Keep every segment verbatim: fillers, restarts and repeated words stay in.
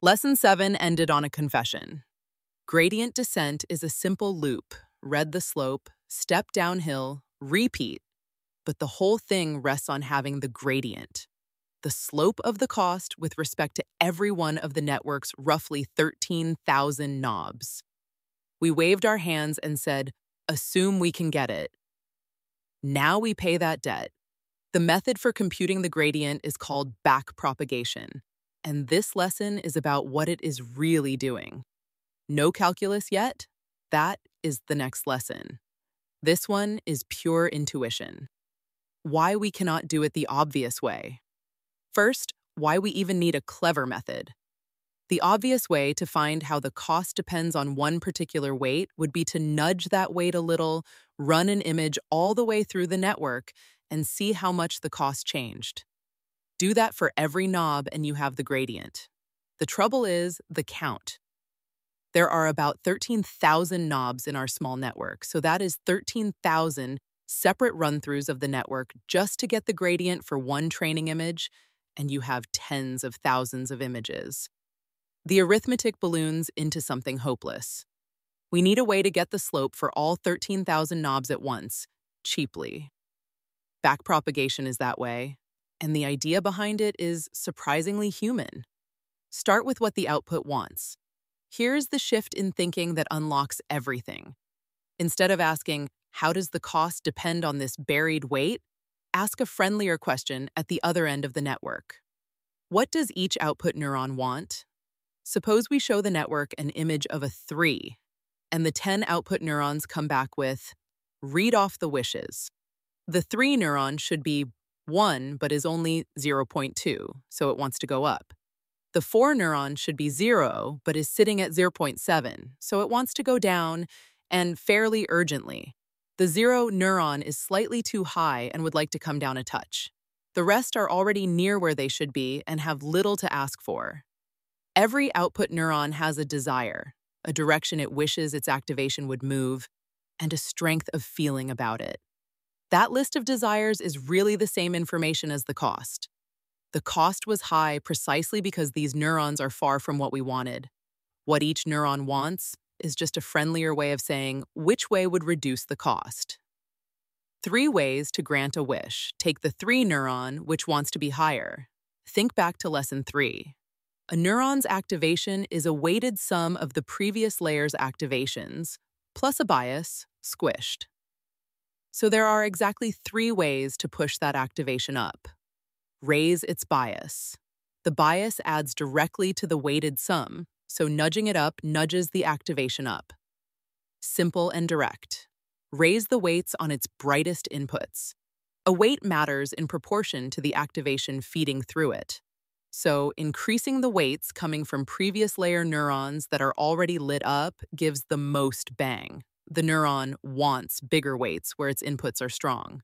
Lesson seven ended on a confession. Gradient descent is a simple loop. Read the slope, step downhill, repeat. But the whole thing rests on having the gradient, the slope of the cost with respect to every one of the network's roughly thirteen thousand knobs. We waved our hands and said, assume we can get it. Now we pay that debt. The method for computing the gradient is called backpropagation, and this lesson is about what it is really doing. No calculus yet? That is the next lesson. This one is pure intuition. Why we cannot do it the obvious way. First, why we even need a clever method. The obvious way to find how the cost depends on one particular weight would be to nudge that weight a little, run an image all the way through the network, and see how much the cost changed. Do that for every knob and you have the gradient. The trouble is the count. There are about thirteen thousand knobs in our small network, so that is thirteen thousand separate run-throughs of the network just to get the gradient for one training image, and you have tens of thousands of images. The arithmetic balloons into something hopeless. We need a way to get the slope for all thirteen thousand knobs at once, cheaply. Backpropagation is that way, and the idea behind it is surprisingly human. Start with what the output wants. Here's the shift in thinking that unlocks everything. Instead of asking, how does the cost depend on this buried weight? Ask a friendlier question at the other end of the network. What does each output neuron want? Suppose we show the network an image of a three, and the ten output neurons come back with, read off the wishes. The three neuron should be one, but is only zero point two, so it wants to go up. The four neuron should be zero, but is sitting at zero point seven, so it wants to go down, and fairly urgently. The zero neuron is slightly too high and would like to come down a touch. The rest are already near where they should be and have little to ask for. Every output neuron has a desire, a direction it wishes its activation would move, and a strength of feeling about it. That list of desires is really the same information as the cost. The cost was high precisely because these neurons are far from what we wanted. What each neuron wants is just a friendlier way of saying which way would reduce the cost. Three ways to grant a wish. Take the three neuron, which wants to be higher. Think back to lesson three. A neuron's activation is a weighted sum of the previous layer's activations, plus a bias, squished. So there are exactly three ways to push that activation up. Raise its bias. The bias adds directly to the weighted sum, so nudging it up nudges the activation up. Simple and direct. Raise the weights on its brightest inputs. A weight matters in proportion to the activation feeding through it. So increasing the weights coming from previous layer neurons that are already lit up gives the most bang. The neuron wants bigger weights where its inputs are strong.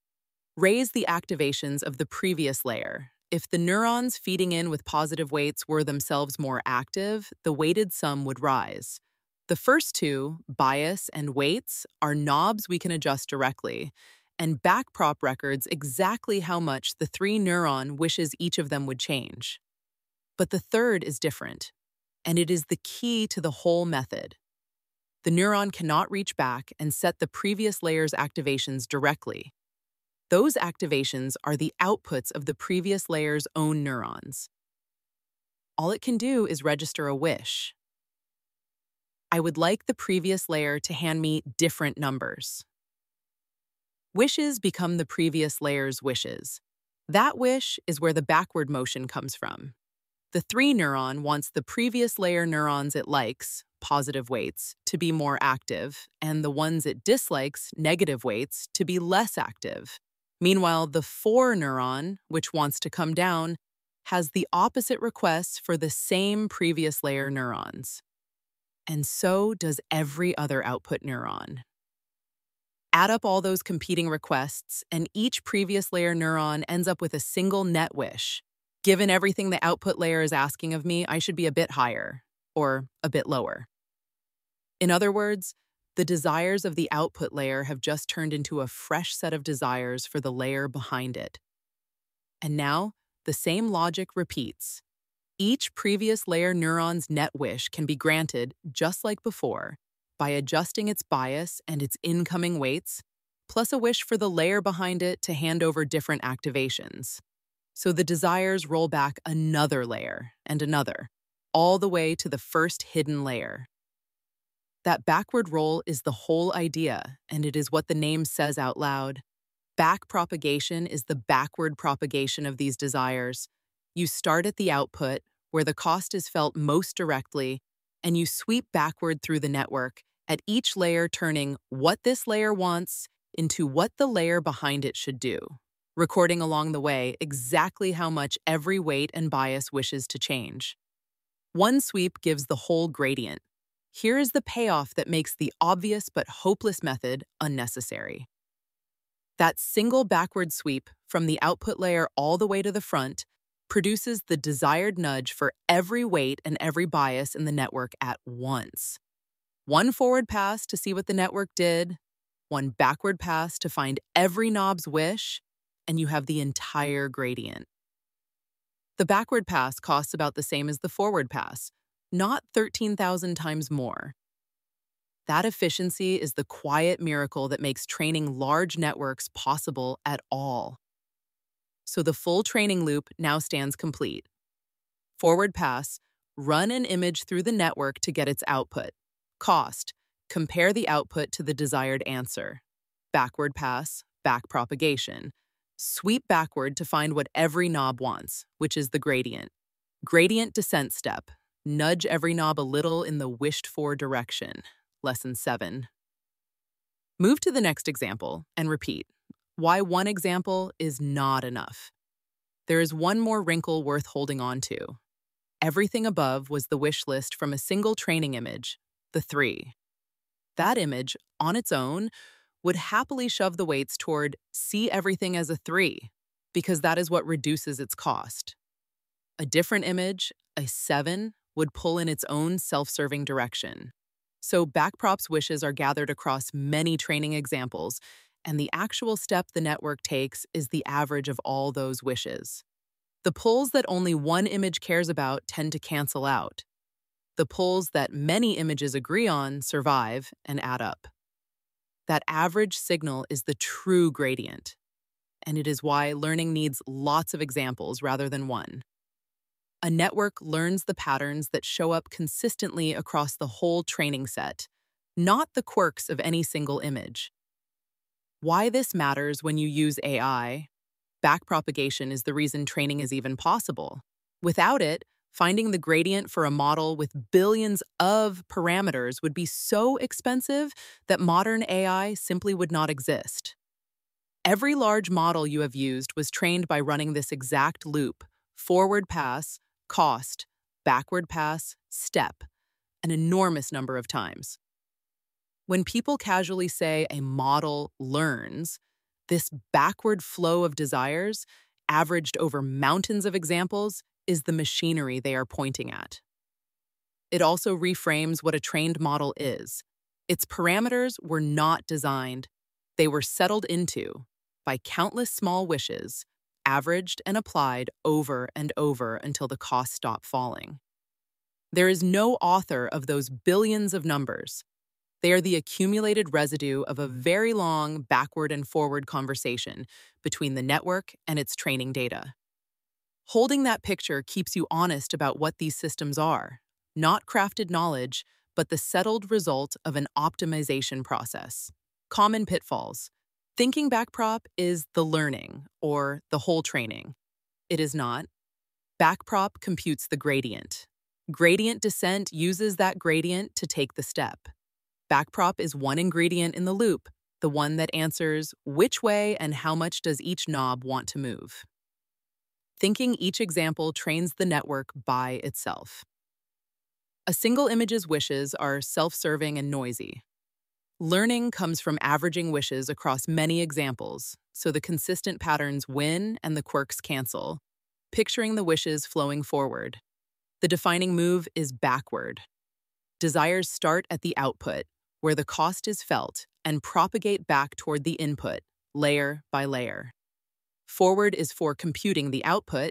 Raise the activations of the previous layer. If the neurons feeding in with positive weights were themselves more active, the weighted sum would rise. The first two, bias and weights, are knobs we can adjust directly, and backprop records exactly how much the three neuron wishes each of them would change. But the third is different, and it is the key to the whole method. The neuron cannot reach back and set the previous layer's activations directly. Those activations are the outputs of the previous layer's own neurons. All it can do is register a wish. I would like the previous layer to hand me different numbers. Wishes become the previous layer's wishes. That wish is where the backward motion comes from. The three neuron wants the previous layer neurons it likes, positive weights, to be more active, and the ones it dislikes, negative weights, to be less active. Meanwhile, the four neuron, which wants to come down, has the opposite requests for the same previous layer neurons. And so does every other output neuron. Add up all those competing requests, and each previous layer neuron ends up with a single net wish. Given everything the output layer is asking of me, I should be a bit higher, or a bit lower. In other words, the desires of the output layer have just turned into a fresh set of desires for the layer behind it. And now, the same logic repeats. Each previous layer neuron's net wish can be granted, just like before, by adjusting its bias and its incoming weights, plus a wish for the layer behind it to hand over different activations. So the desires roll back another layer and another, all the way to the first hidden layer. That backward roll is the whole idea, and it is what the name says out loud. Back propagation is the backward propagation of these desires. You start at the output, where the cost is felt most directly, and you sweep backward through the network, at each layer turning what this layer wants into what the layer behind it should do, recording along the way exactly how much every weight and bias wishes to change. One sweep gives the whole gradient. Here is the payoff that makes the obvious but hopeless method unnecessary. That single backward sweep from the output layer all the way to the front produces the desired nudge for every weight and every bias in the network at once. One forward pass to see what the network did, one backward pass to find every knob's wish, and you have the entire gradient. The backward pass costs about the same as the forward pass, not thirteen thousand times more. That efficiency is the quiet miracle that makes training large networks possible at all. So the full training loop now stands complete. Forward pass, run an image through the network to get its output. Cost, compare the output to the desired answer. Backward pass, back propagation. Sweep backward to find what every knob wants, which is the gradient. Gradient descent step. Nudge every knob a little in the wished-for direction. Lesson seven. Move to the next example and repeat. Why one example is not enough. There is one more wrinkle worth holding on to. Everything above was the wish list from a single training image, the three. That image, on its own, would happily shove the weights toward see everything as a three, because that is what reduces its cost. A different image, a seven, would pull in its own self-serving direction. So backprops wishes are gathered across many training examples, and the actual step the network takes is the average of all those wishes. The pulls that only one image cares about tend to cancel out. The pulls that many images agree on survive and add up. That average signal is the true gradient, and it is why learning needs lots of examples rather than one. A network learns the patterns that show up consistently across the whole training set, not the quirks of any single image. Why this matters when you use A I? Backpropagation is the reason training is even possible. Without it, finding the gradient for a model with billions of parameters would be so expensive that modern A I simply would not exist. Every large model you have used was trained by running this exact loop: forward pass, cost, backward pass, step, an enormous number of times. When people casually say a model learns, this backward flow of desires, averaged over mountains of examples, is the machinery they are pointing at. It also reframes what a trained model is. Its parameters were not designed. They were settled into by countless small wishes, averaged and applied over and over until the costs stop falling. There is no author of those billions of numbers. They are the accumulated residue of a very long backward and forward conversation between the network and its training data. Holding that picture keeps you honest about what these systems are, not crafted knowledge, but the settled result of an optimization process. Common pitfalls. Thinking backprop is the learning, or the whole training. It is not. Backprop computes the gradient. Gradient descent uses that gradient to take the step. Backprop is one ingredient in the loop, the one that answers which way and how much does each knob want to move. Thinking each example trains the network by itself. A single image's wishes are self-serving and noisy. Learning comes from averaging wishes across many examples, so the consistent patterns win and the quirks cancel, picturing the wishes flowing forward. The defining move is backward. Desires start at the output, where the cost is felt, and propagate back toward the input, layer by layer. Forward is for computing the output,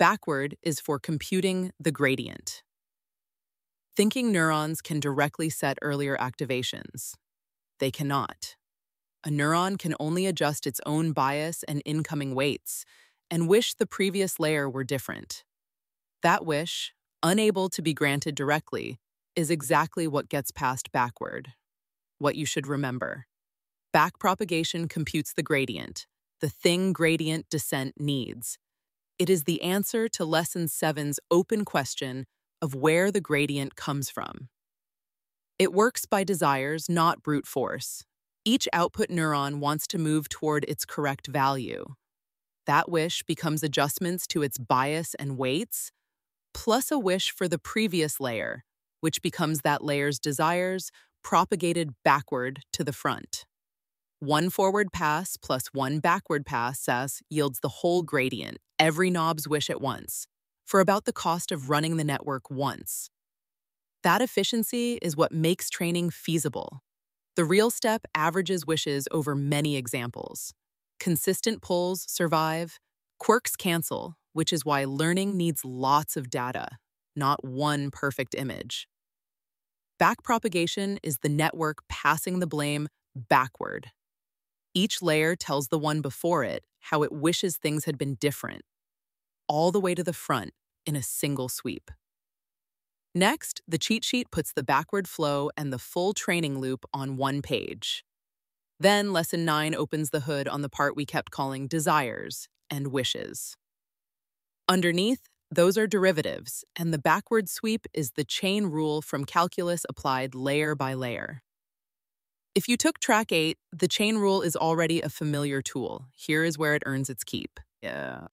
Backward is for computing the gradient. Thinking neurons can directly set earlier activations. They cannot. A neuron can only adjust its own bias and incoming weights, and wish the previous layer were different. That wish, unable to be granted directly, is exactly what gets passed backward. What you should remember. Backpropagation computes the gradient, the thing gradient descent needs. It is the answer to Lesson seven's open question of where the gradient comes from. It works by desires, not brute force. Each output neuron wants to move toward its correct value. That wish becomes adjustments to its bias and weights, plus a wish for the previous layer, which becomes that layer's desires propagated backward to the front. One forward pass plus one backward pass yields the whole gradient, every knob's wish at once, for about the cost of running the network once. That efficiency is what makes training feasible. The real step averages wishes over many examples. Consistent pulls survive, quirks cancel, which is why learning needs lots of data, not one perfect image. Backpropagation is the network passing the blame backward. Each layer tells the one before it how it wishes things had been different, all the way to the front in a single sweep. Next, the cheat sheet puts the backward flow and the full training loop on one page. Then, Lesson nine opens the hood on the part we kept calling desires and wishes. Underneath, those are derivatives, and the backward sweep is the chain rule from calculus applied layer by layer. If you took Track eight, the chain rule is already a familiar tool. Here is where it earns its keep. Yeah.